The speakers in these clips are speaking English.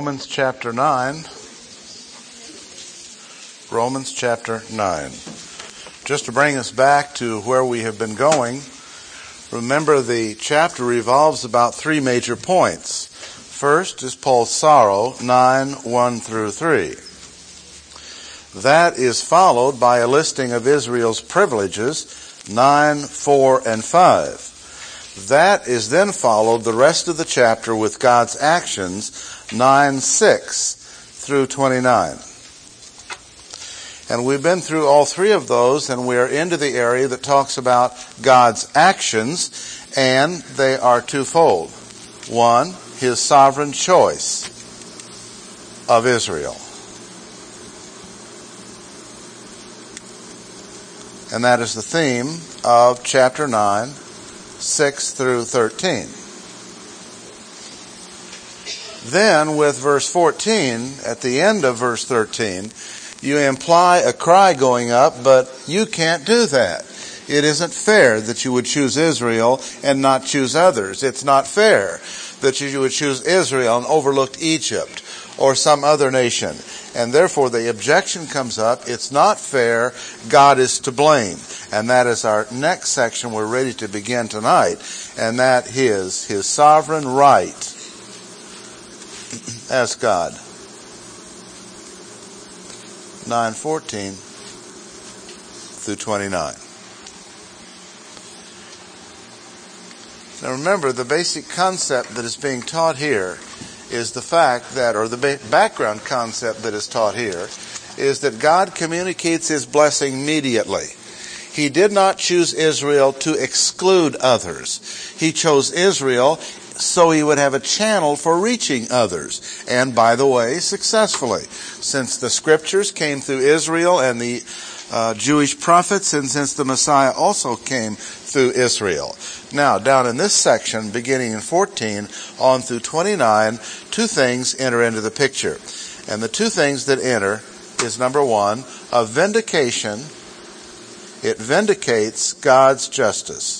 Romans chapter 9. Romans chapter 9. Just to bring us back to where we have been going, remember the chapter revolves about three major points. First is Paul's sorrow, 9:1 through 3. That is followed by a listing of Israel's privileges, 9:4 and 5. That is then followed the rest of the chapter with God's actions, 9:6 through 29. And we've been through all three of those, and we are into the area that talks about God's actions, and they are twofold. One, His sovereign choice of Israel. And that is the theme of chapter 9, 6 through 13. Then with verse 14, at the end of verse 13, you imply a cry going up, but you can't do that. It isn't fair that you would choose Israel and not choose others. It's not fair that you would choose Israel and overlook Egypt or some other nation. And therefore the objection comes up, it's not fair, God is to blame. And that is our next section we're ready to begin tonight. And that is His sovereign right as God. 9:14 through 29. Now remember, the basic concept that is being taught here is the fact that, or the background concept that is taught here, is that God communicates His blessing immediately. He did not choose Israel to exclude others. He chose Israel so He would have a channel for reaching others. And by the way, successfully. Since the scriptures came through Israel and the Jewish prophets, and since the Messiah also came through Israel. Now, down in this section, beginning in 14 on through 29, two things enter into the picture. And the two things that enter is, number one, a vindication. It vindicates God's justice.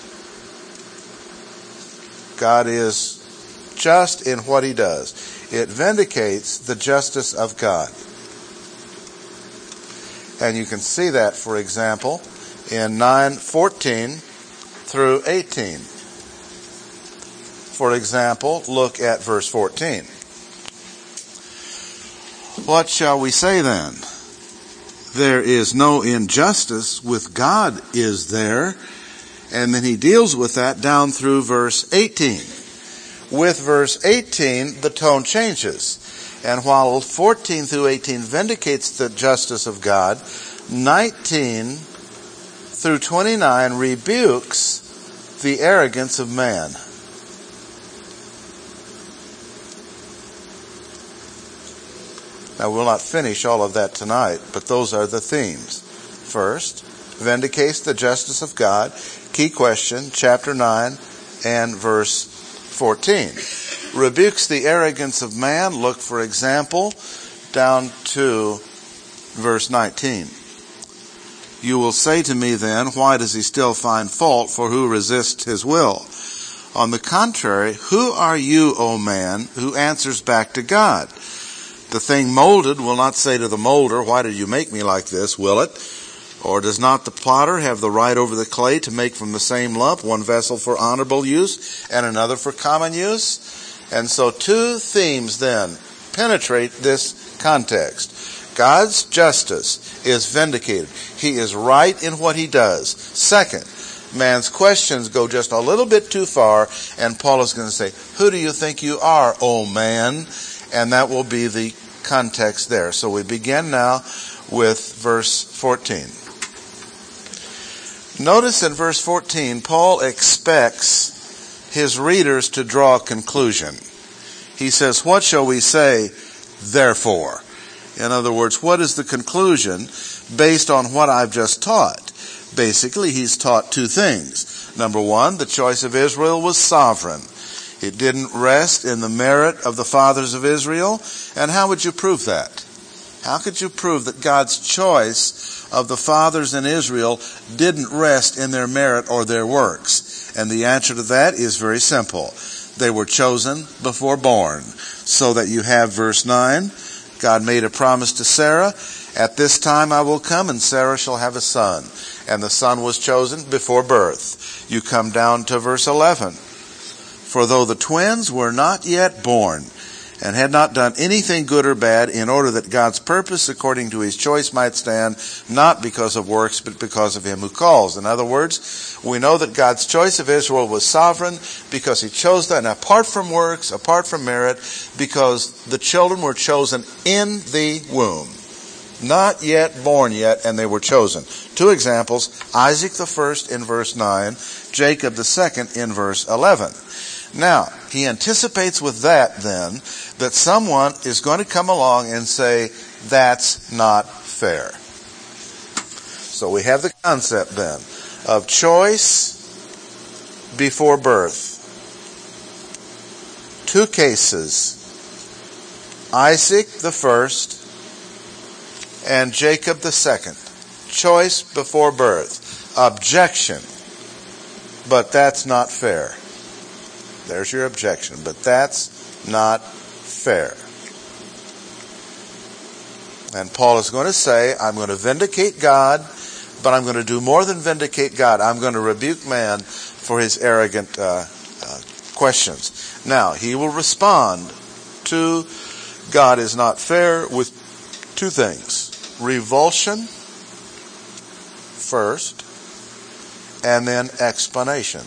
God is just in what He does. It vindicates the justice of God. And you can see that, for example, in 9:14 through 18. For example, look at verse 14. What shall we say then? There is no injustice with God, is there? And then he deals with that down through verse 18. With verse 18, the tone changes. And while 14 through 18 vindicates the justice of God, 19 through 29 rebukes the arrogance of man. Now, we'll not finish all of that tonight, but those are the themes. First, vindicates the justice of God. Key question, chapter 9 and verse 14. Rebukes the arrogance of man. Look, for example, down to verse 19. You will say to me then, why does he still find fault, for who resists his will? On the contrary, who are you, O man, who answers back to God? The thing molded will not say to the molder, why did you make me like this, will it? Or does not the potter have the right over the clay to make from the same lump one vessel for honorable use and another for common use? And so two themes then penetrate this context. God's justice is vindicated. He is right in what He does. Second, man's questions go just a little bit too far, and Paul is going to say, who do you think you are, O man? And that will be the context there. So we begin now with verse 14. Notice in verse 14, Paul expects his readers to draw a conclusion. He says, what shall we say, therefore? In other words, what is the conclusion based on what I've just taught? Basically, he's taught two things. Number one, the choice of Israel was sovereign. It didn't rest in the merit of the fathers of Israel. And how would you prove that? How could you prove that God's choice of the fathers in Israel didn't rest in their merit or their works? And the answer to that is very simple. They were chosen before born. So that you have verse 9. God made a promise to Sarah. At this time I will come, and Sarah shall have a son. And the son was chosen before birth. You come down to verse 11. For though the twins were not yet born, and had not done anything good or bad, in order that God's purpose according to his choice might stand, not because of works, but because of him who calls. In other words, we know that God's choice of Israel was sovereign because he chose them, and apart from works, apart from merit, because the children were chosen in the womb. Not yet born yet, and they were chosen. Two examples, Isaac the first in verse 9, Jacob the second in verse 11. Now, he anticipates with that then, that someone is going to come along and say, that's not fair. So we have the concept then of choice before birth. Two cases, Isaac the first and Jacob the second. Choice before birth. Objection. But that's not fair. There's your objection, but that's not fair. And Paul is going to say, I'm going to vindicate God, but I'm going to do more than vindicate God. I'm going to rebuke man for his arrogant questions. Now, he will respond to God is not fair with two things. Revulsion first, and then explanation.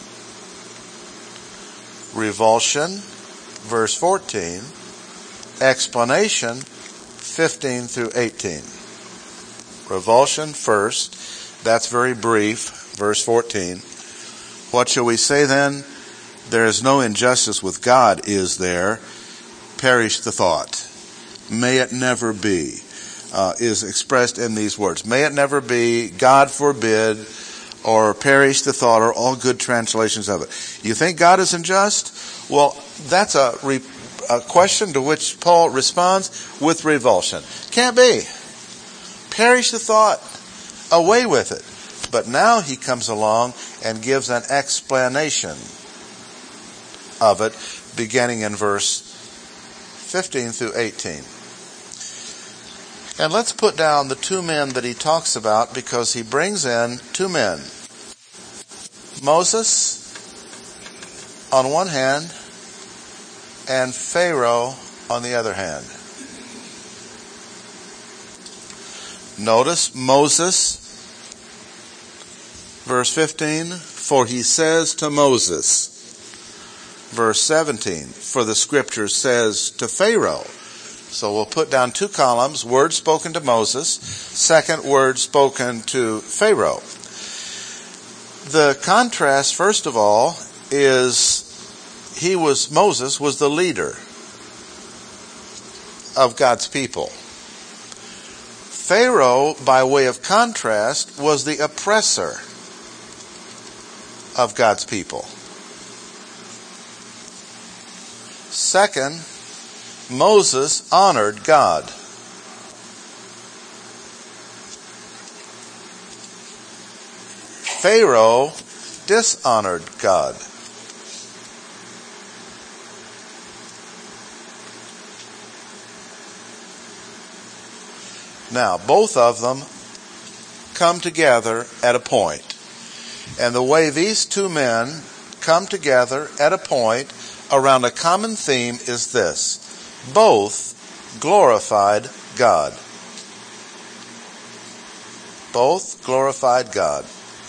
Revulsion, verse 14. Explanation, 15 through 18. Revulsion first. That's very brief. Verse 14. What shall we say then? There is no injustice with God, is there? Perish the thought. May it never be, is expressed in these words. May it never be, God forbid, or perish the thought, or all good translations of it. You think God is unjust? Well, that's a question to which Paul responds with revulsion. Can't be. Perish the thought. Away with it. But now he comes along and gives an explanation of it, beginning in verse 15 through 18. And let's put down the two men that he talks about, because he brings in two men. Moses on one hand and Pharaoh on the other hand. Notice Moses, verse 15, for he says to Moses. Verse 17, for the scripture says to Pharaoh. So we'll put down two columns, word spoken to Moses, second word spoken to Pharaoh. The contrast, first of all, is Moses was the leader of God's people. Pharaoh, by way of contrast, was the oppressor of God's people. Second, Moses honored God. Pharaoh dishonored God. Now, both of them come together at a point. And the way these two men come together at a point around a common theme is this. Both glorified God. Both glorified God.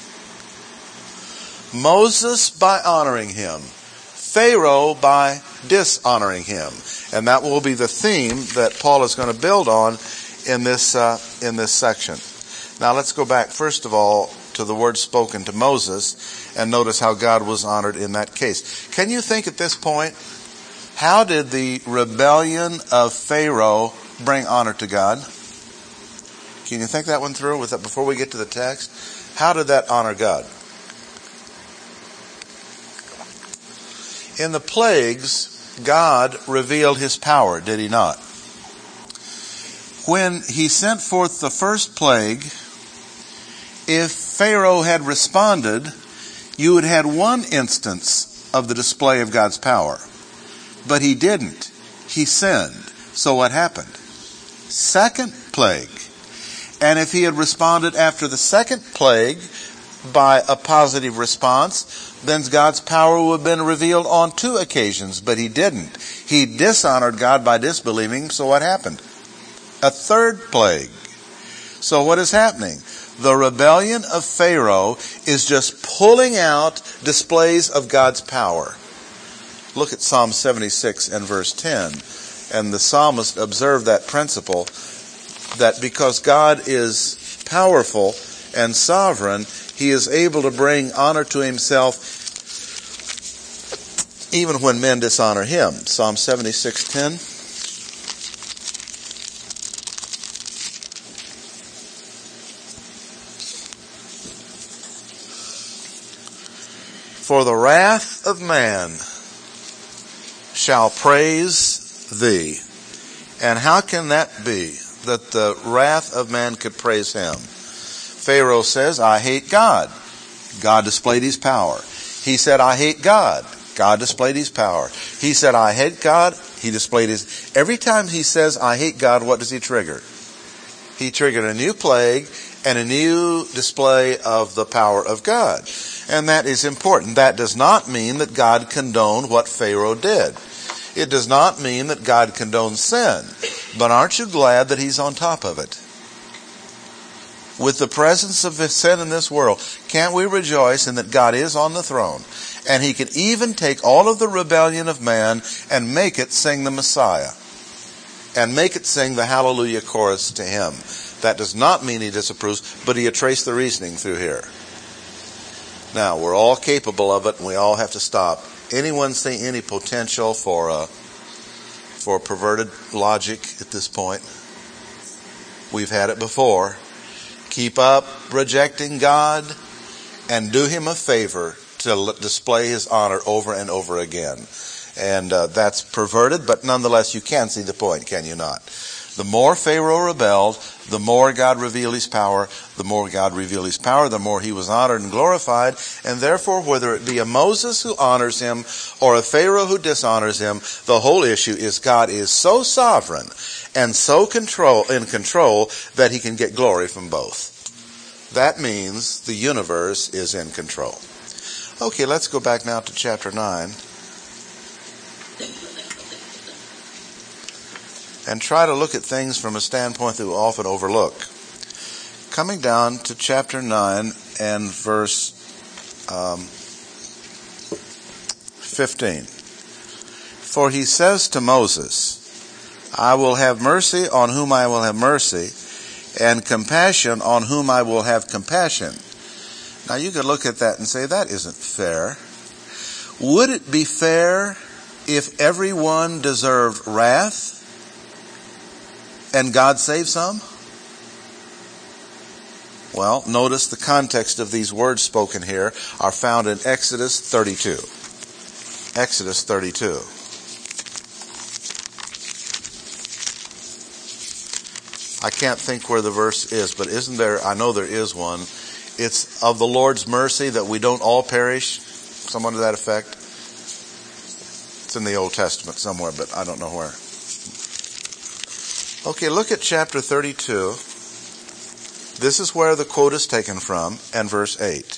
Moses by honoring him. Pharaoh by dishonoring him. And that will be the theme that Paul is going to build on in this section. Now let's go back first of all to the word spoken to Moses and notice how God was honored in that case. Can you think at this point, how did the rebellion of Pharaoh bring honor to God? Can you think that one through with that before we get to the text? How did that honor God? In the plagues, God revealed his power, did he not? When he sent forth the first plague, if Pharaoh had responded, you would have had one instance of the display of God's power. But he didn't. He sinned. So what happened? Second plague. And if he had responded after the second plague by a positive response, then God's power would have been revealed on 2 occasions. But he didn't. He dishonored God by disbelieving. So what happened? A third plague. So what is happening? The rebellion of Pharaoh is just pulling out displays of God's power. Look at Psalm 76 and verse 10. And the psalmist observed that principle, that because God is powerful and sovereign, he is able to bring honor to himself even when men dishonor him. Psalm 76:10. For the wrath of man shall praise thee. And how can that be, that the wrath of man could praise him? Pharaoh says, I hate God. God displayed his power. He said, I hate God. God displayed his power. He said, I hate God. He displayed his... Every time he says, I hate God, what does he trigger? He triggered a new plague and a new display of the power of God. And that is important. That does not mean that God condoned what Pharaoh did. It does not mean that God condones sin. But aren't you glad that he's on top of it? With the presence of sin in this world, can't we rejoice in that God is on the throne? And he can even take all of the rebellion of man and make it sing the Messiah. And make it sing the Hallelujah chorus to him. That does not mean he disapproves, but he had traced the reasoning through here. Now, we're all capable of it, and we all have to stop. Anyone see any potential for perverted logic at this point? We've had it before. Keep up rejecting God and do him a favor to display his honor over and over again. And that's perverted, but nonetheless you can see the point, can you not? The more Pharaoh rebelled, the more God revealed his power. The more God revealed his power, the more he was honored and glorified. And therefore, whether it be a Moses who honors him or a Pharaoh who dishonors him, the whole issue is God is so sovereign and so in control that he can get glory from both. That means the universe is in control. Okay, let's go back now to chapter 9. And try to look at things from a standpoint that we often overlook. Coming down to chapter 9 and verse 15. For he says to Moses, I will have mercy on whom I will have mercy, and compassion on whom I will have compassion. Now you could look at that and say, that isn't fair. Would it be fair if everyone deserved wrath and God saved some? Well, notice the context of these words spoken here are found in Exodus 32. Exodus 32. I can't think where the verse is, but isn't there, I know there is one. It's of the Lord's mercy that we don't all perish. Someone to that effect. It's in the Old Testament somewhere, but I don't know where. Okay, look at chapter 32. This is where the quote is taken from, and verse 8.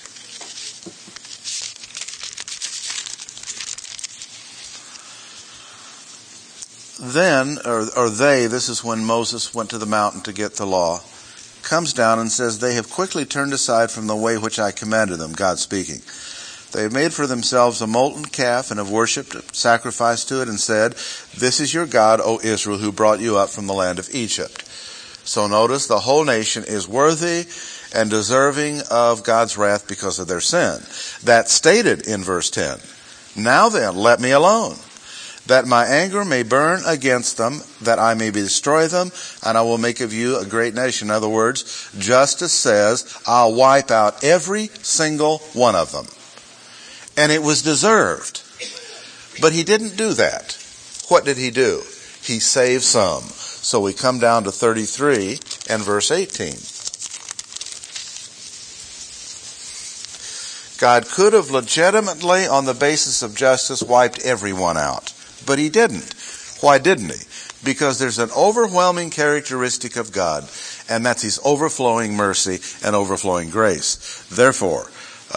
Then, or they, this is when Moses went to the mountain to get the law, comes down and says, they have quickly turned aside from the way which I commanded them, God speaking. They have made for themselves a molten calf and have worshipped, sacrificed to it, and said, this is your God, O Israel, who brought you up from the land of Egypt. So notice the whole nation is worthy and deserving of God's wrath because of their sin. That's stated in verse 10. Now then, let me alone, that my anger may burn against them, that I may destroy them, and I will make of you a great nation. In other words, justice says, I'll wipe out every single one of them. And it was deserved. But he didn't do that. What did he do? He saved some. So we come down to 33 and verse 18. God could have legitimately, on the basis of justice, wiped everyone out. But he didn't. Why didn't he? Because there's an overwhelming characteristic of God, and that's his overflowing mercy and overflowing grace. Therefore,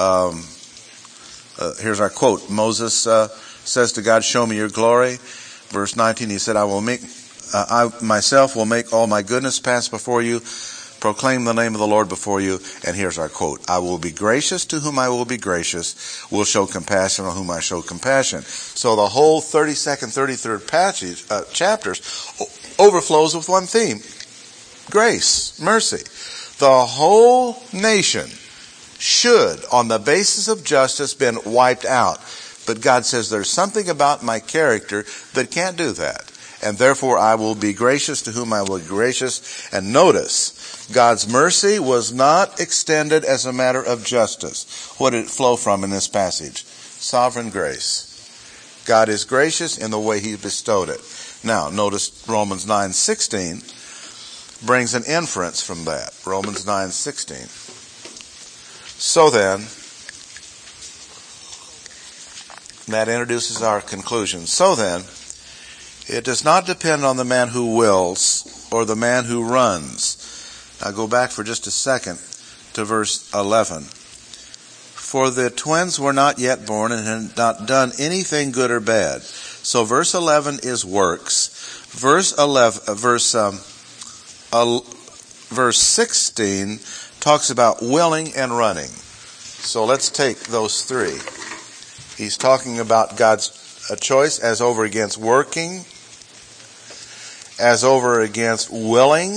here's our quote. Moses says to God, show me your glory. Verse 19, he said, I myself will make all my goodness pass before you, proclaim the name of the Lord before you. And here's our quote. I will be gracious to whom I will be gracious, will show compassion on whom I show compassion. So the whole 32nd, 33rd chapters overflows with one theme. Grace, mercy. The whole nation should, on the basis of justice, been wiped out. But God says there's something about my character that can't do that. And therefore I will be gracious to whom I will be gracious. And notice, God's mercy was not extended as a matter of justice. What did it flow from in this passage? Sovereign grace. God is gracious in the way he bestowed it. Now, notice Romans 9:16 brings an inference from that. Romans 9:16. So then, that introduces our conclusion. So then, it does not depend on the man who wills or the man who runs. Now go back for just a second to verse 11. For the twins were not yet born and had not done anything good or bad. So verse 11 is works. Verse 16 talks about willing and running. So let's take those three. He's talking about God's choice as over against working, as over against willing,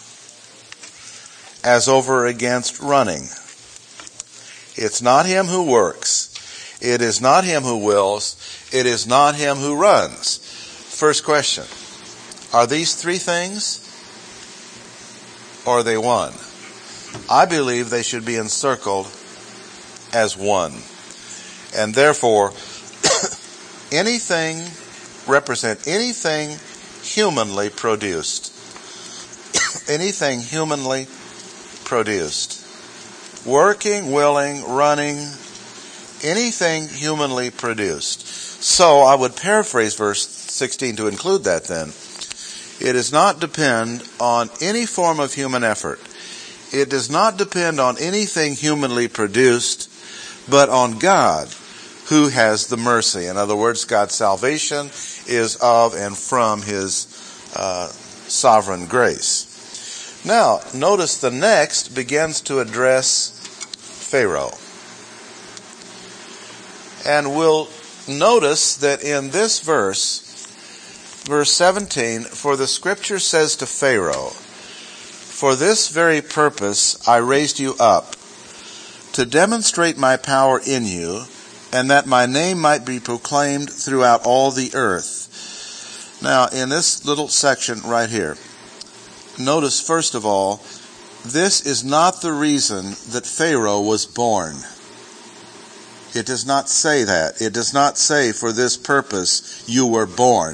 as over against running. It's not him who works. It is not him who wills. It is not him who runs. First question. Are these three things? Or are they one? I believe they should be encircled as one. And therefore, anything humanly produced. Anything humanly produced. Working, willing, running, anything humanly produced. So I would paraphrase verse 16 to include that then. It does not depend on any form of human effort. It does not depend on anything humanly produced, but on God who has the mercy. In other words, God's salvation is of and from his sovereign grace. Now, notice the next begins to address Pharaoh. And we'll notice that in this verse 17, for the scripture says to Pharaoh, for this very purpose I raised you up, to demonstrate my power in you, and that my name might be proclaimed throughout all the earth. Now, in this little section right here, notice first of all, this is not the reason that Pharaoh was born. It does not say that. It does not say, for this purpose you were born.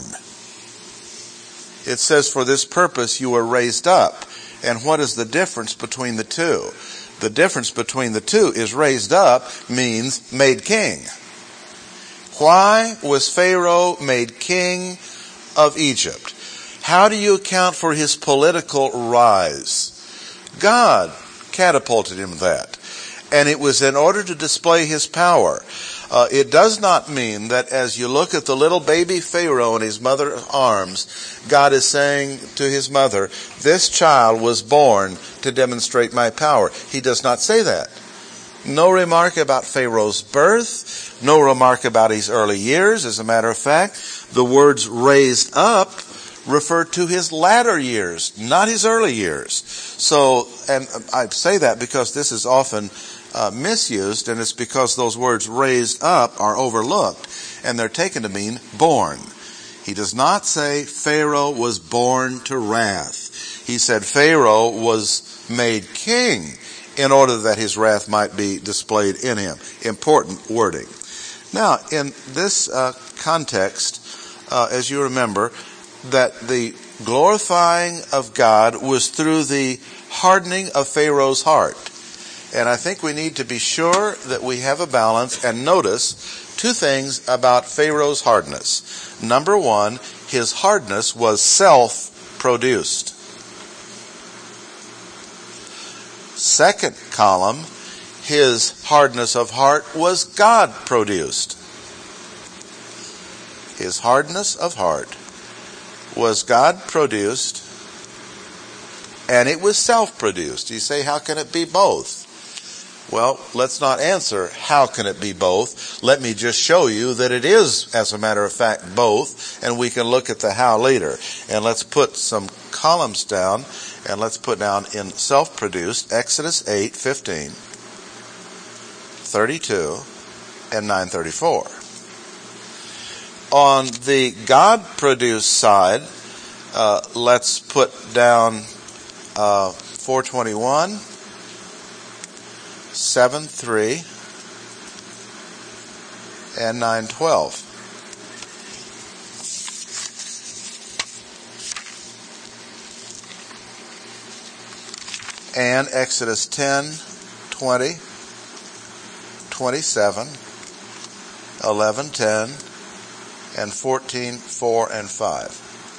It says, for this purpose you were raised up. And what is the difference between the two? The difference between the two is raised up means made king. Why was Pharaoh made king of Egypt? How do you account for his political rise? God catapulted him that. And it was in order to display his power. It does not mean that as you look at the little baby Pharaoh in his mother's arms, God is saying to his mother, this child was born to demonstrate my power. He does not say that. No remark about Pharaoh's birth, no remark about his early years. As a matter of fact, the words raised up refer to his latter years, not his early years. So, and I say that because this is often misused, and it's because those words raised up are overlooked, and they're taken to mean born. He does not say Pharaoh was born to wrath. He said Pharaoh was made king in order that his wrath might be displayed in him. Important wording. Now, in this context, as you remember, that the glorifying of God was through the hardening of Pharaoh's heart. And I think we need to be sure that we have a balance and notice two things about Pharaoh's hardness. Number one, his hardness was self-produced. Second column, his hardness of heart was God-produced. His hardness of heart was God-produced, and it was self-produced. You say, how can it be both? Well, let's not answer how can it be both. Let me just show you that it is, as a matter of fact, both, and we can look at the how later. And let's put some columns down, and let's put down in self-produced, Exodus 8:15, 32, and 9:34. On the God-produced side, let's put down 421, 7:3, and 9:12. And Exodus 10, 20, 27, 11, 10, and 14, 4, and 5.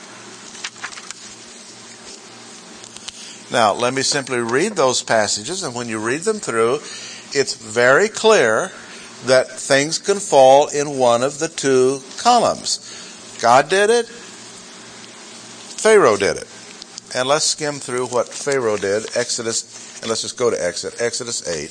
Now, let me simply read those passages, and when you read them through, it's very clear that things can fall in one of the two columns. God did it, Pharaoh did it. And let's skim through what Pharaoh did, Exodus, and let's just go to Exodus 8.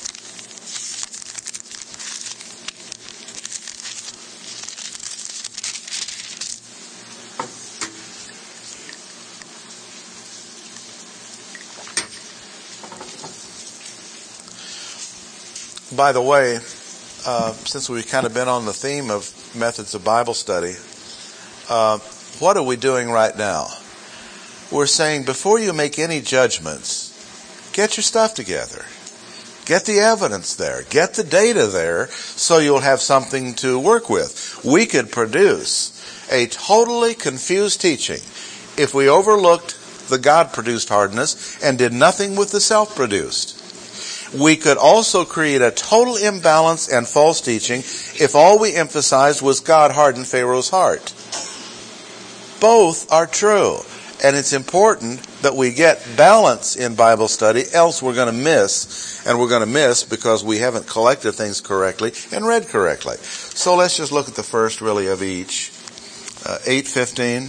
By the way, since we've kind of been on the theme of methods of Bible study, what are we doing right now? We're saying before you make any judgments, get your stuff together. Get the evidence there. Get the data there so you'll have something to work with. We could produce a totally confused teaching if we overlooked the God-produced hardness and did nothing with the self-produced. We could also create a total imbalance and false teaching if all we emphasized was God hardened Pharaoh's heart. Both are true. And it's important that we get balance in Bible study, else we're going to miss. And we're going to miss because we haven't collected things correctly and read correctly. So let's just look at the first really of each. 8:15.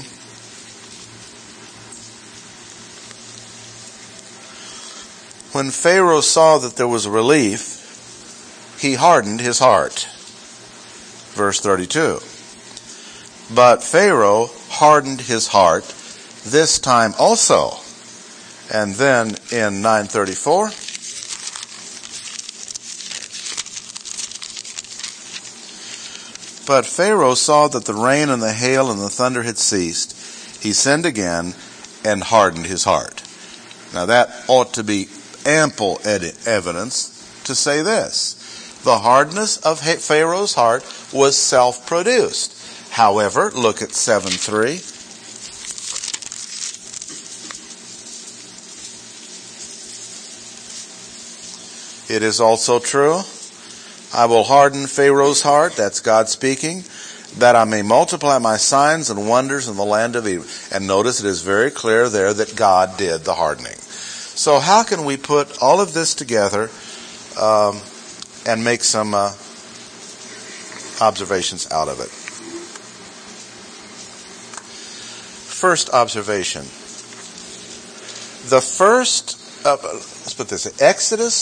When Pharaoh saw that there was relief, he hardened his heart. Verse 32. But Pharaoh hardened his heart this time also. And then in 9:34. But Pharaoh saw that the rain and the hail and the thunder had ceased. He sinned again and hardened his heart. Now that ought to be ample evidence to say this. The hardness of Pharaoh's heart was self-produced. However, look at 7:3. It is also true, I will harden Pharaoh's heart, that's God speaking, that I may multiply my signs and wonders in the land of Egypt. And notice it is very clear there that God did the hardening. So how can we put all of this together and make some observations out of it? First observation. The first, let's put this in Exodus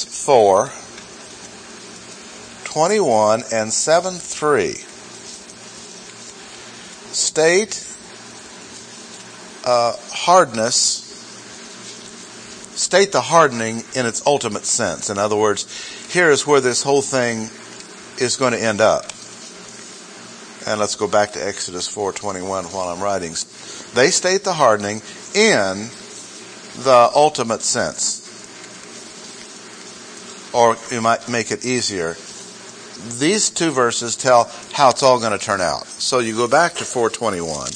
4:21 and 7:3 state state the hardening in its ultimate sense. In other words, here is where this whole thing is going to end up. And let's go back to Exodus 4:21 while I'm writing. They state the hardening in the ultimate sense. Or you might make it easier. These two verses tell how it's all going to turn out. So you go back to 4:21.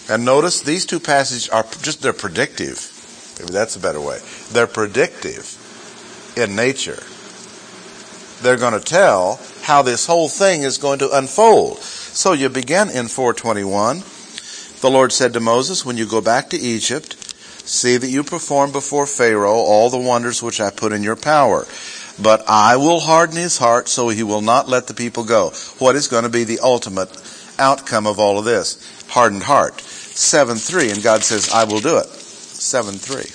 And notice these two passages are just, they're predictive. Maybe that's a better way. They're predictive in nature. They're going to tell how this whole thing is going to unfold. So you begin in 4:21. The Lord said to Moses, when you go back to Egypt, see that you perform before Pharaoh all the wonders which I put in your power. But I will harden his heart so he will not let the people go. What is going to be the ultimate outcome of all of this? Hardened heart. 7:3, and God says, I will do it. 7:3.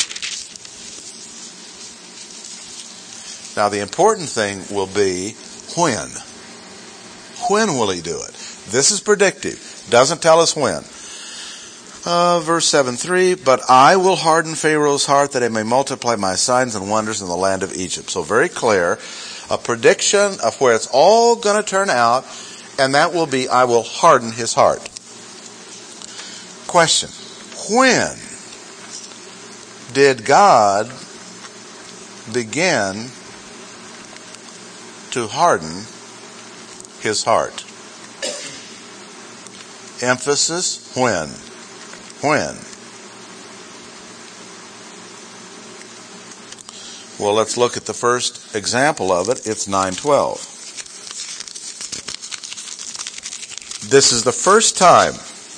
Now the important thing will be when. When will he do it? This is predictive. Doesn't tell us when. Verse 7:3, but I will harden Pharaoh's heart that he may multiply my signs and wonders in the land of Egypt. So very clear, a prediction of where it's all going to turn out, and that will be, I will harden his heart. Question, when did God begin to harden his heart? Emphasis, when. When? Well, let's look at the first example of it. It's 9:12. This is the first time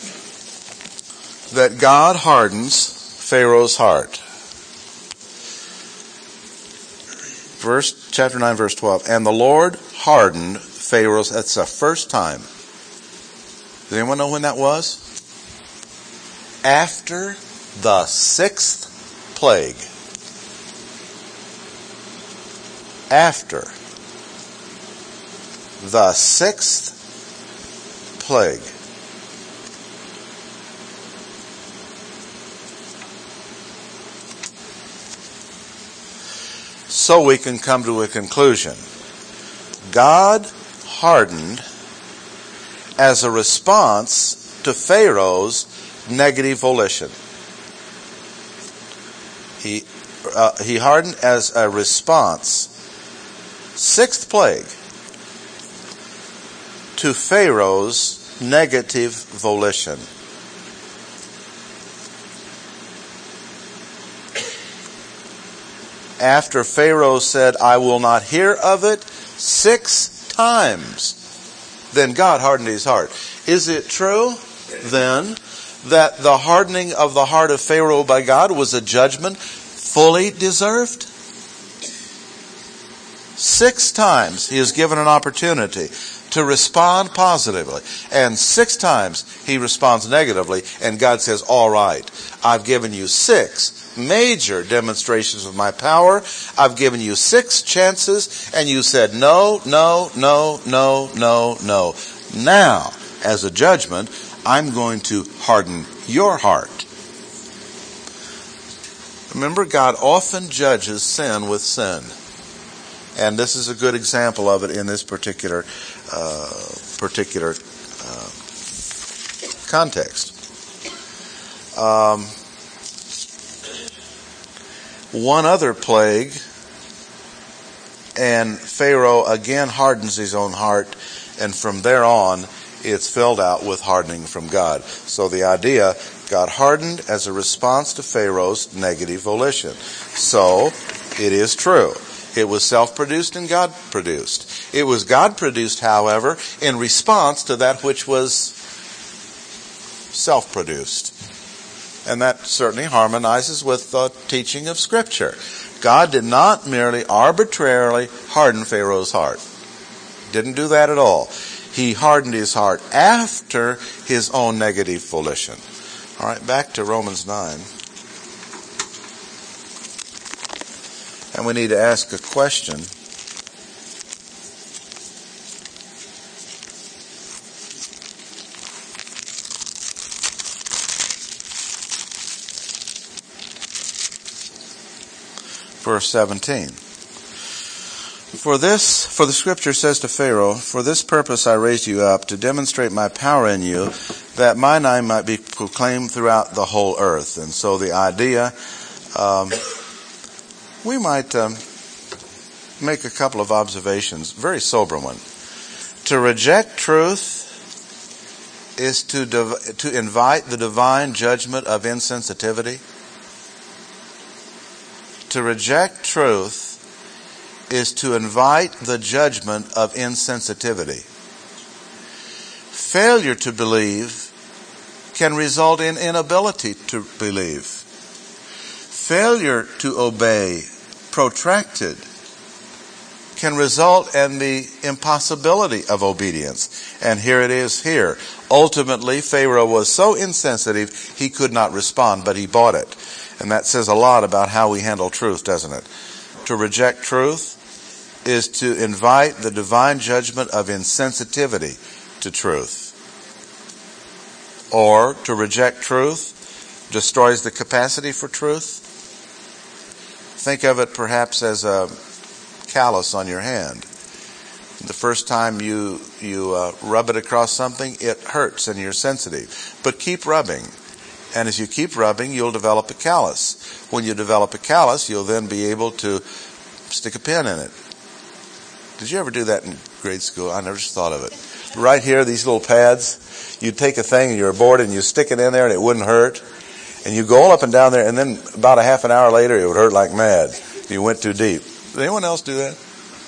that God hardens Pharaoh's heart. Chapter 9, verse 12. And the Lord hardened Pharaoh's. That's the first time. Does anyone know when that was? After the 6th plague. After the 6th plague. So we can come to a conclusion. God hardened as a response to Pharaoh's negative volition. He hardened as a response, 6th plague, to Pharaoh's negative volition. After Pharaoh said, I will not hear of it 6 times, then God hardened his heart. Is it true, then, that the hardening of the heart of Pharaoh by God was a judgment fully deserved? 6 times he is given an opportunity to respond positively, and 6 times he responds negatively, and God says, all right, I've given you 6 major demonstrations of my power. I've given you 6 chances, and you said no, no, no, no, no, no. Now, as a judgment, I'm going to harden your heart. Remember, God often judges sin with sin. And this is a good example of it in this particular context. One other plague, and Pharaoh again hardens his own heart, and from there on, it's filled out with hardening from God. So the idea, God hardened as a response to Pharaoh's negative volition. So, it is true. It was self-produced and God-produced. It was God-produced, however, in response to that which was self-produced. And that certainly harmonizes with the teaching of Scripture. God did not merely arbitrarily harden Pharaoh's heart. Didn't do that at all. He hardened his heart after his own negative volition. All right, back to Romans 9. And we need to ask a question. Verse 17. For the Scripture says to Pharaoh, for this purpose I raised you up, to demonstrate my power in you, that my name might be proclaimed throughout the whole earth. And so the idea, we might make a couple of observations, very sober one. To reject truth is to invite the divine judgment of insensitivity. To reject truth is to invite the judgment of insensitivity. Failure to believe can result in inability to believe. Failure to obey, protracted, can result in the impossibility of obedience. And here it is here. Ultimately, Pharaoh was so insensitive he could not respond, but he bought it. And that says a lot about how we handle truth, doesn't it? To reject truth is to invite the divine judgment of insensitivity to truth. Or to reject truth destroys the capacity for truth. Think of it perhaps as a callus on your hand. The first time you rub it across something, it hurts and you're sensitive. But keep rubbing. And as you keep rubbing, you'll develop a callus. When you develop a callus, you'll then be able to stick a pin in it. Did you ever do that in grade school? I never just thought of it. Right here, these little pads, you take a thing and you're bored and you stick it in there and it wouldn't hurt. And you go all up and down there and then about a half an hour later, it would hurt like mad. You went too deep. Did anyone else do that?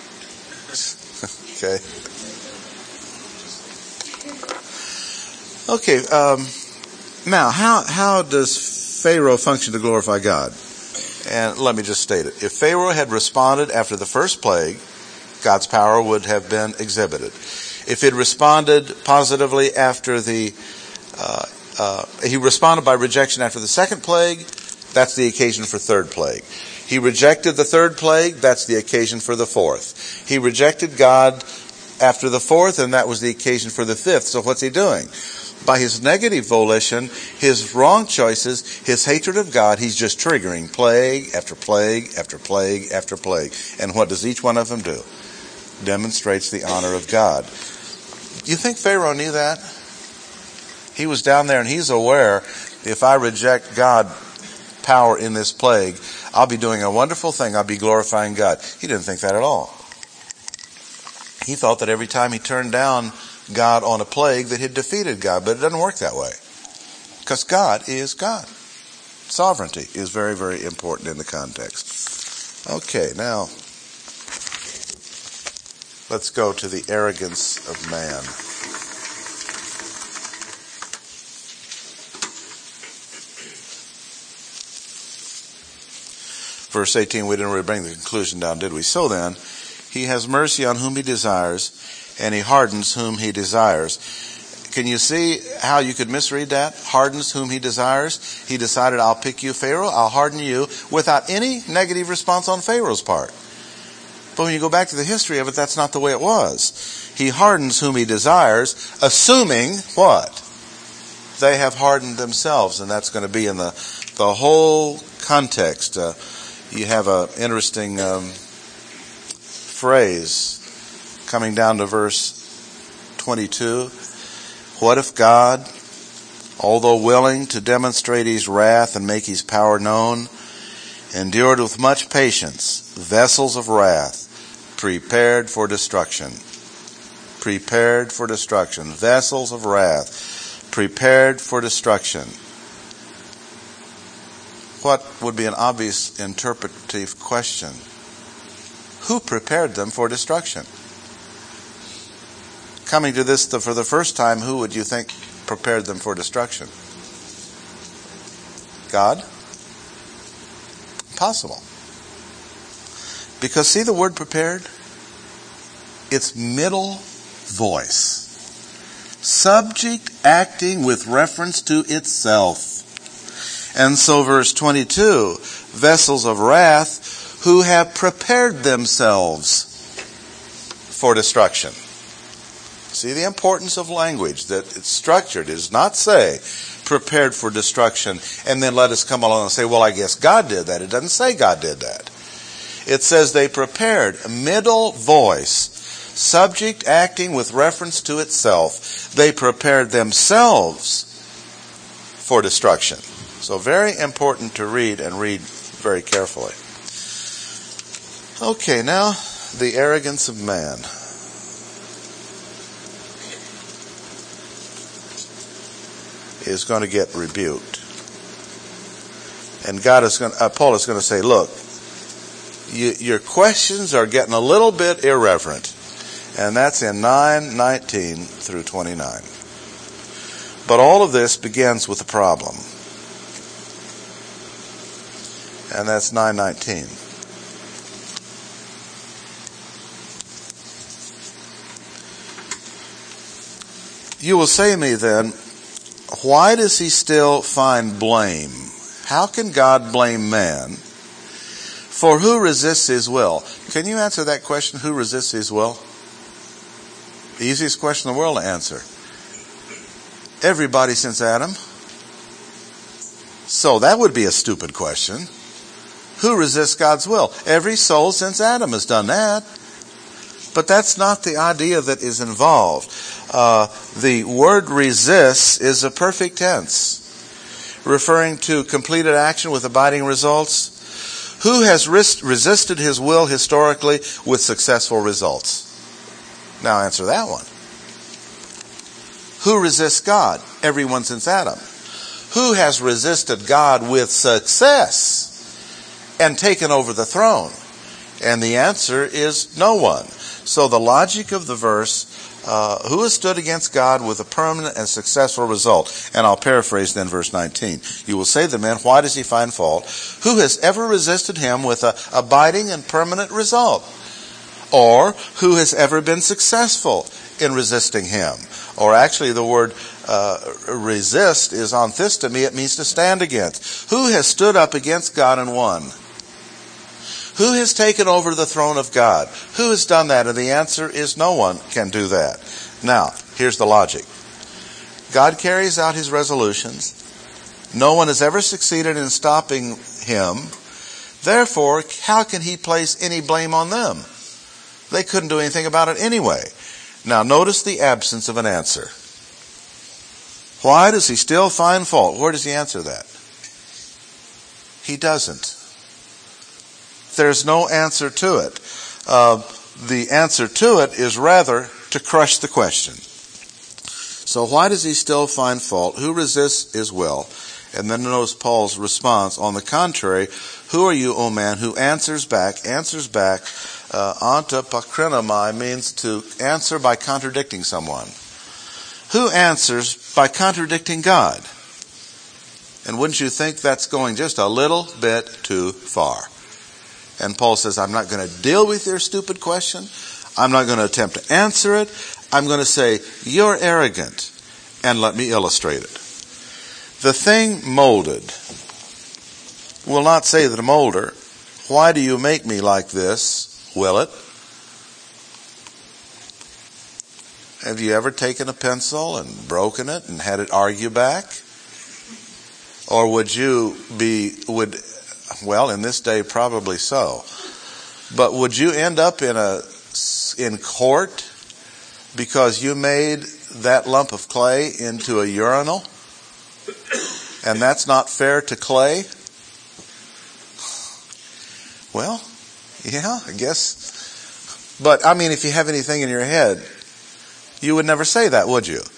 Okay. Now, how does Pharaoh function to glorify God? And let me just state it. If Pharaoh had responded after the first plague, God's power would have been exhibited. If it responded positively after he responded by rejection after the second plague, that's the occasion for third plague. He rejected the third plague, that's the occasion for the fourth. He rejected God after the fourth, and that was the occasion for the fifth. So what's he doing? By his negative volition, his wrong choices, his hatred of God, he's just triggering plague after plague after plague after plague. And what does each one of them do? Demonstrates the honor of God. You think Pharaoh knew that? He was down there and he's aware, if I reject God power in this plague, I'll be doing a wonderful thing. I'll be glorifying God. He didn't think that at all. He thought that every time he turned down God on a plague that had defeated God, but it doesn't work that way. Because God is God. Sovereignty is very, very important in the context. Okay, now let's go to the arrogance of man. Verse 18, we didn't really bring the conclusion down, did we? So then, he has mercy on whom he desires, and he hardens whom he desires. Can you see how you could misread that? Hardens whom he desires. He decided, I'll pick you, Pharaoh, I'll harden you, without any negative response on Pharaoh's part. But when you go back to the history of it, that's not the way it was. He hardens whom he desires, assuming what? They have hardened themselves, and that's going to be in the whole context. You have an interesting phrase coming down to verse 22. What if God, although willing to demonstrate his wrath and make his power known, endured with much patience vessels of wrath prepared for destruction. Prepared for destruction. Vessels of wrath prepared for destruction. What would be an obvious interpretive question? Who prepared them for destruction? Coming to this for the first time, who would you think prepared them for destruction? God? Impossible. Because see the word prepared? It's middle voice. Subject acting with reference to itself. And so verse 22, vessels of wrath who have prepared themselves for destruction. See the importance of language, that it's structured. It does not say prepared for destruction and then let us come along and say, well, I guess God did that. It doesn't say God did that. It says they prepared, middle voice, subject acting with reference to itself. They prepared themselves for destruction. So very important to read and read very carefully. Okay, now the arrogance of man. is going to get rebuked. And Paul is going to say, look, your questions are getting a little bit irreverent. And that's in 9:19 through 29. But all of this begins with a problem. And that's 9:19. You will say to me then, why does he still find blame? How can God blame man? For who resists his will? Can you answer that question? Who resists his will? The easiest question in the world to answer. Everybody since Adam. So that would be a stupid question. Who resists God's will? Every soul since Adam has done that. But that's not the idea that is involved. The word resists is a perfect tense, referring to completed action with abiding results. Who has resisted his will historically with successful results? Now answer that one. Who resists God? Everyone since Adam. Who has resisted God with success and taken over the throne? And the answer is no one. So the logic of the verse, who has stood against God with a permanent and successful result? And I'll paraphrase then verse 19. You will say to the man, why does he find fault? Who has ever resisted him with an abiding and permanent result? Or who has ever been successful in resisting him? Or actually the word resist is anthistemi. It means to stand against. Who has stood up against God and won? Who has taken over the throne of God? Who has done that? And the answer is no one can do that. Now, here's the logic. God carries out his resolutions. No one has ever succeeded in stopping him. Therefore, how can he place any blame on them? They couldn't do anything about it anyway. Now, notice the absence of an answer. Why does he still find fault? Where does he answer that? He doesn't. There's no answer to it. The answer to it is rather to crush the question. So why does he still find fault? Who resists his will? And then notice Paul's response. On the contrary, who are you, O man, who answers back? Antipakrinomai means to answer by contradicting someone. Who answers by contradicting God? And wouldn't you think that's going just a little bit too far? And Paul says, I'm not going to deal with your stupid question. I'm not going to attempt to answer it. I'm going to say, you're arrogant. And let me illustrate it. The thing molded will not say to the molder, why do you make me like this? Will it? Have you ever taken a pencil and broken it and had it argue back? Or would in this day probably so. But would you end up in court because you made that lump of clay into a urinal? And that's not fair to clay? Well, yeah, I guess. But I mean, if you have anything in your head, you would never say that, would you?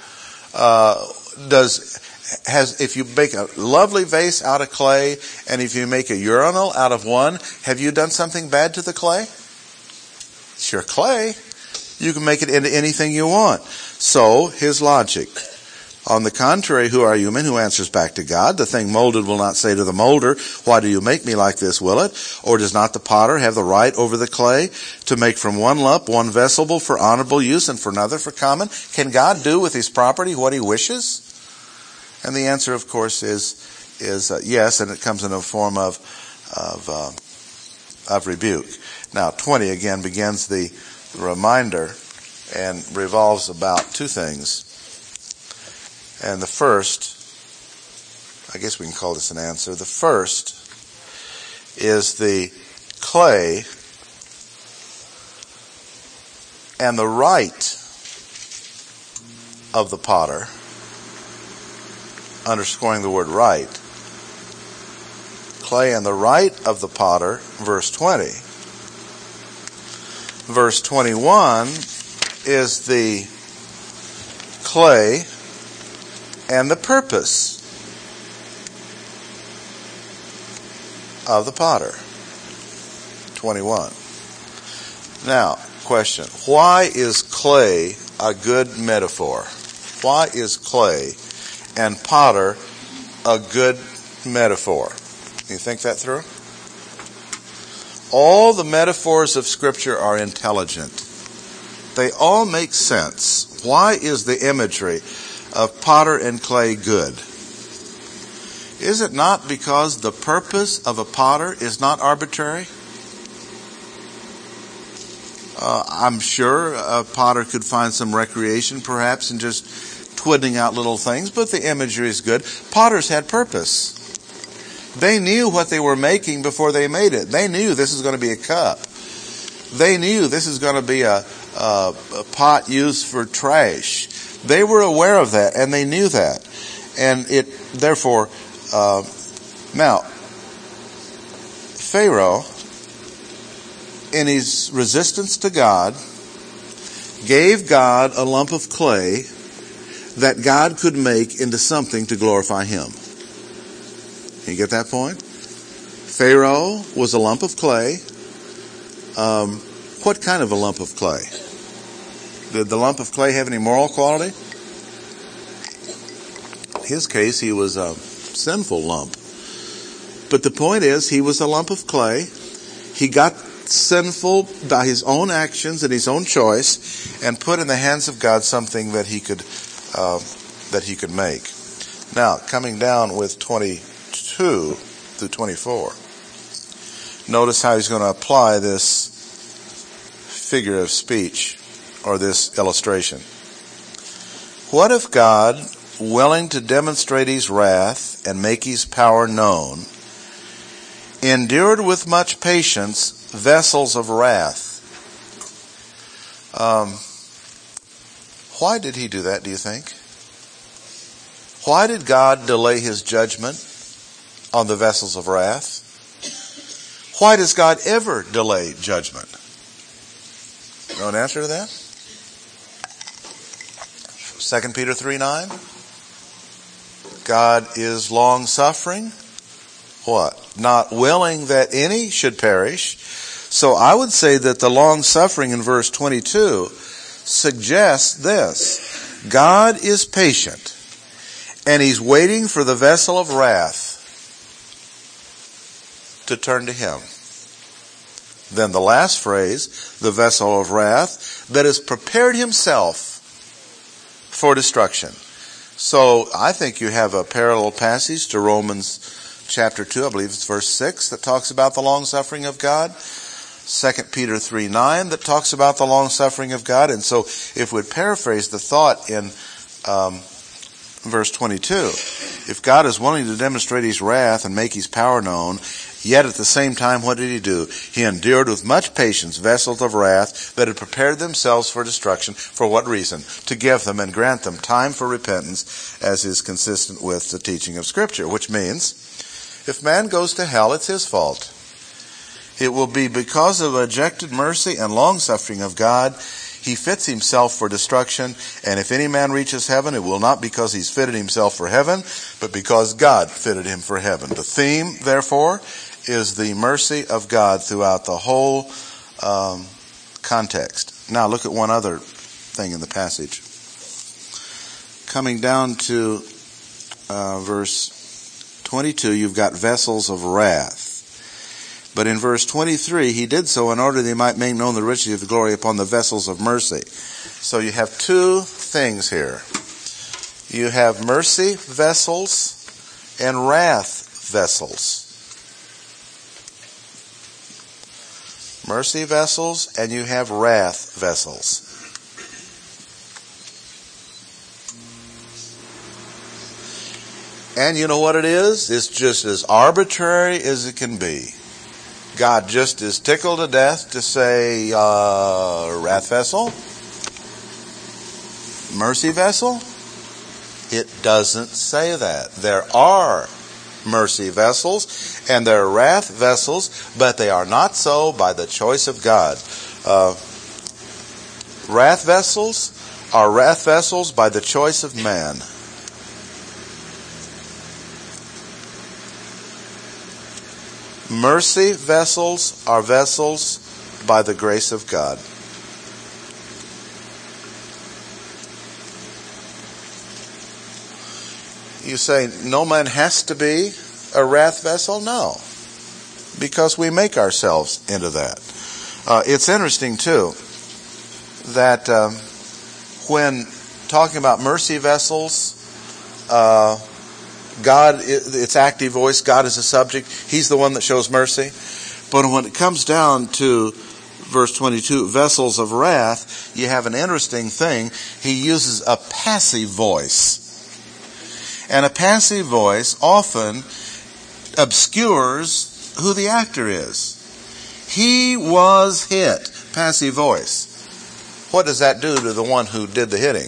If you make a lovely vase out of clay, and if you make a urinal out of one, have you done something bad to the clay? It's your clay. You can make it into anything you want. So, his logic. On the contrary, who are you, man, who answers back to God? The thing molded will not say to the molder, why do you make me like this, will it? Or does not the potter have the right over the clay to make from one lump one vessel for honorable use and for another for common? Can God do with his property what he wishes? And the answer, of course, is yes, and it comes in a form of rebuke. Now, 20 again begins the reminder and revolves about two things. And the first, I guess we can call this an answer. The first is the clay and the right of the potter, underscoring the word right. Clay and the right of the potter, verse 20. Verse 21 is the clay and the purpose of the potter. 21. Now, question. Why is clay a good metaphor? Why is clay and potter a good metaphor? Can you think that through? All the metaphors of Scripture are intelligent. They all make sense. Why is the imagery of potter and clay good? Is it not because the purpose of a potter is not arbitrary? I'm sure a potter could find some recreation perhaps in just twiddling out little things, but the imagery is good. Potters had purpose. They knew what they were making before they made it. They knew this is going to be a cup. They knew this is going to be a pot used for trash. They were aware of that, and they knew that. And it, therefore, now, Pharaoh, in his resistance to God, gave God a lump of clay that God could make into something to glorify him. Can you get that point? Pharaoh was a lump of clay. What kind of a lump of clay? Did the lump of clay have any moral quality? In his case, he was a sinful lump. But the point is, he was a lump of clay. He got sinful by his own actions and his own choice, and put in the hands of God something that he could make. Now, coming down with 22 through 24. Notice how he's going to apply this figure of speech, or this illustration. What if God, willing to demonstrate his wrath and make his power known, endured with much patience vessels of wrath? Why did he do that, do you think? Why did God delay his judgment on the vessels of wrath? Why does God ever delay judgment? Know an answer to that? 2 Peter 3:9. God is long-suffering. What? Not willing that any should perish. So I would say that the long-suffering in verse 22 suggests this. God is patient, and he's waiting for the vessel of wrath to turn to him. Then the last phrase, the vessel of wrath that has prepared himself for destruction. So I think you have a parallel passage to Romans chapter 2, I believe it's verse 6, that talks about the long-suffering of God. 2 Peter 3:9 that talks about the long-suffering of God. And so if we'd paraphrase the thought in verse 22, if God is willing to demonstrate his wrath and make his power known, yet at the same time, what did he do? He endured with much patience vessels of wrath that had prepared themselves for destruction. For what reason? To give them and grant them time for repentance, as is consistent with the teaching of Scripture. Which means, if man goes to hell, it's his fault. It will be because of rejected mercy and long-suffering of God. He fits himself for destruction, and if any man reaches heaven, it will not because he's fitted himself for heaven, but because God fitted him for heaven. The theme, therefore, is the mercy of God throughout the whole context. Now look at one other thing in the passage. Coming down to verse 22, you've got vessels of wrath. But in verse 23, he did so in order that he might make known the riches of the glory upon the vessels of mercy. So you have two things here. You have mercy vessels and wrath vessels. Mercy vessels, and you have wrath vessels. And you know what it is? It's just as arbitrary as it can be. God just is tickled to death to say, wrath vessel, mercy vessel. It doesn't say that. There are mercy vessels and there are wrath vessels, but they are not so by the choice of God. Wrath vessels are wrath vessels by the choice of man. Mercy vessels are vessels by the grace of God. You say, no man has to be a wrath vessel? No. Because we make ourselves into that. It's interesting, too, that when talking about mercy vessels, God, it's active voice, God is a subject, He's the one that shows mercy. But when it comes down to verse 22, vessels of wrath, you have an interesting thing. He uses a passive voice. And a passive voice often obscures who the actor is. He was hit. Passive voice. What does that do to the one who did the hitting?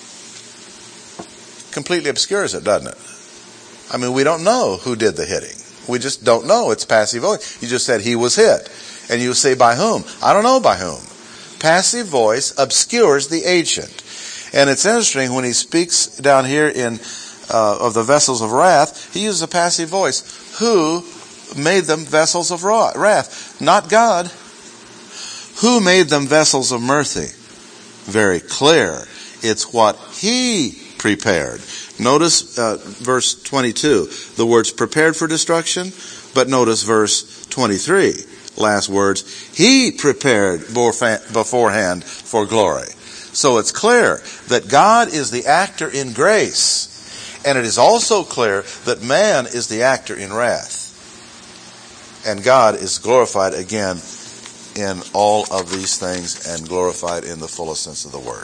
Completely obscures it, doesn't it? I mean, we don't know who did the hitting. We just don't know. It's passive voice. You just said he was hit. And you say by whom? I don't know by whom. Passive voice obscures the agent. And it's interesting when he speaks down here in of the vessels of wrath, he uses a passive voice. Who made them vessels of wrath? Not God. Who made them vessels of mercy? Very clear. It's what He prepared. Notice verse 22, the words prepared for destruction, but notice verse 23, last words, He prepared beforehand for glory. So it's clear that God is the actor in grace. And it is also clear that man is the actor in wrath. And God is glorified again in all of these things and glorified in the fullest sense of the word.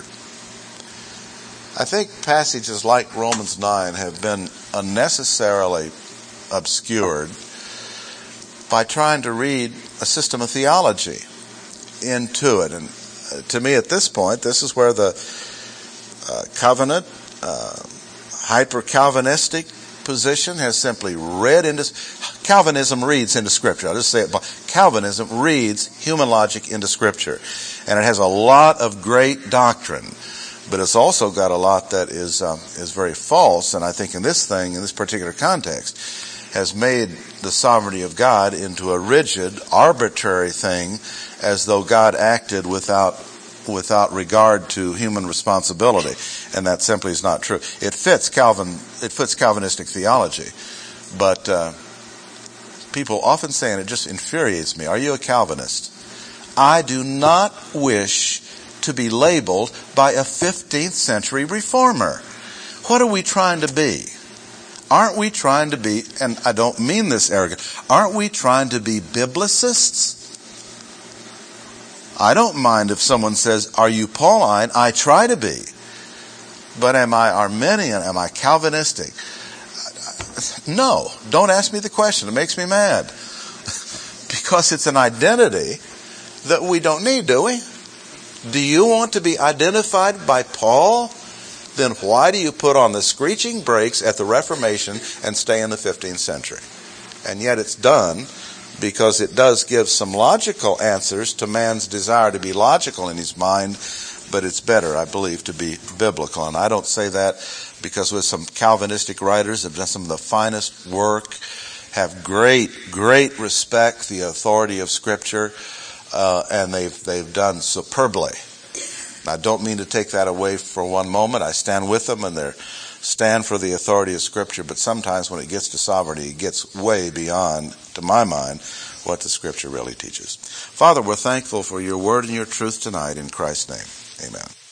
I think passages like Romans 9 have been unnecessarily obscured by trying to read a system of theology into it. And to me at this point, this is where the covenant, hyper-Calvinistic position has simply read into... Calvinism reads into Scripture. I'll just say it. Calvinism reads human logic into Scripture. And it has a lot of great doctrine. But it's also got a lot that is very false. And I think in this particular context, has made the sovereignty of God into a rigid, arbitrary thing, as though God acted without regard to human responsibility, and that simply is not true. It fits Calvinistic theology, but people often say, and it just infuriates me, are you a Calvinist? I do not wish to be labeled by a 15th century reformer. What are we trying to be? Aren't we trying to be, and I don't mean this arrogant, aren't we trying to be biblicists? I don't mind if someone says, are you Pauline? I try to be. But am I Arminian? Am I Calvinistic? No. Don't ask me the question. It makes me mad. Because it's an identity that we don't need, do we? Do you want to be identified by Paul? Then why do you put on the screeching brakes at the Reformation and stay in the 15th century? And yet it's done because it does give some logical answers to man's desire to be logical in his mind, but it's better, I believe, to be biblical. And I don't say that because with some Calvinistic writers have done some of the finest work, have great respect the authority of Scripture, and they've done superbly. I don't mean to take that away for one moment. I stand with them and they stand for the authority of Scripture, but sometimes when it gets to sovereignty, it gets way beyond, to my mind, what the Scripture really teaches. Father, we're thankful for your word and your truth tonight in Christ's name. Amen.